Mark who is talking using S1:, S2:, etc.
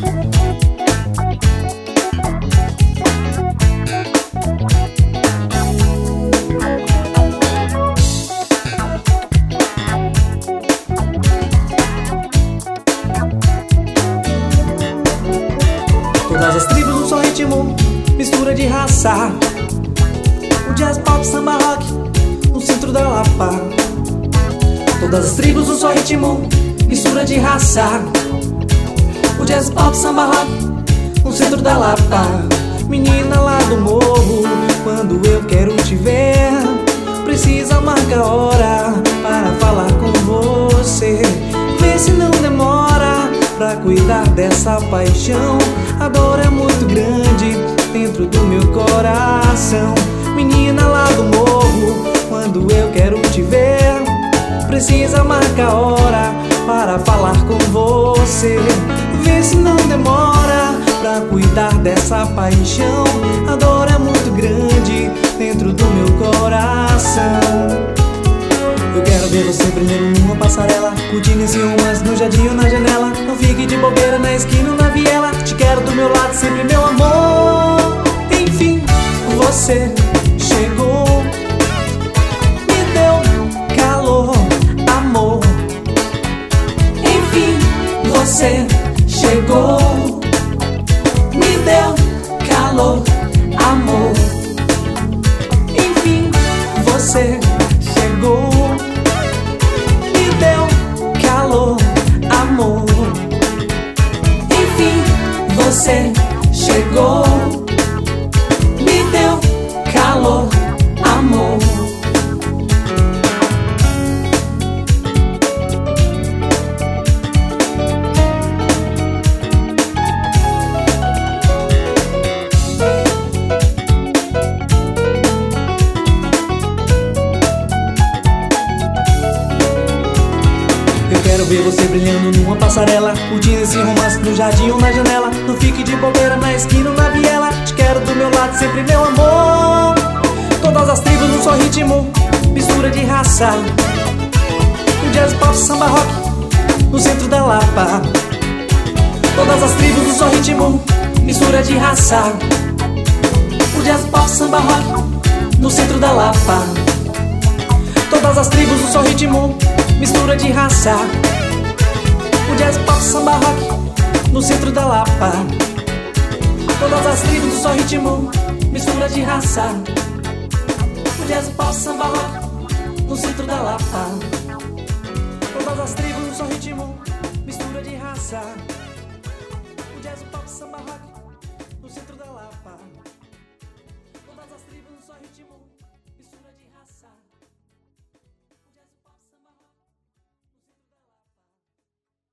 S1: Todas as tribos num só ritmo, mistura de raça. O jazz, pop, samba, rock, no centro da Lapa. Todas as tribos num só ritmo, mistura de raça. O jazz, pop, samba, rock, no centro da Lapa. Menina lá do morro, quando eu quero te ver, precisa marcar hora para falar com você. Vê se não demora pra cuidar dessa paixão. A dor é muito grande dentro do meu coração. Menina lá do morro, quando eu quero te ver, precisa marcar hora para falar com você. Vê se não demora pra cuidar dessa paixão. A dor é muito grande dentro do meu coração. Eu quero ver você primeiro numa passarela, curtindo esse romance no jardim ou na janela. Não fique de bobeira na esquina ou na viela. Te quero do meu lado sempre, meu amor. Enfim, você chegou, me deu calor, amor. Enfim, você chegou, me deu calor, amor. Enfim, você chegou, me deu calor, amor. Enfim, você chegou, me deu calor, amor. Eu quero ver você brilhando numa passarela, curtindo esse romance no jardim ou na janela. Não fique de bobeira na esquina ou na viela. Te quero do meu lado sempre, meu amor. Todas as tribos num só ritmo, mistura de raça. O jazz, pop, samba, rock, no centro da Lapa. Todas as tribos num só ritmo, mistura de raça. O jazz, pop, samba, rock, no centro da Lapa. Todas as tribos num só ritmo, mistura de raça. O jazz, pop, samba, rock, no centro da Lapa. Todas as tribos num só ritmo, mistura de raça. O jazz, pop, samba, rock, no centro da Lapa. Todas as tribos num só ritmo, mistura de raça. O jazz, pop, samba, rock.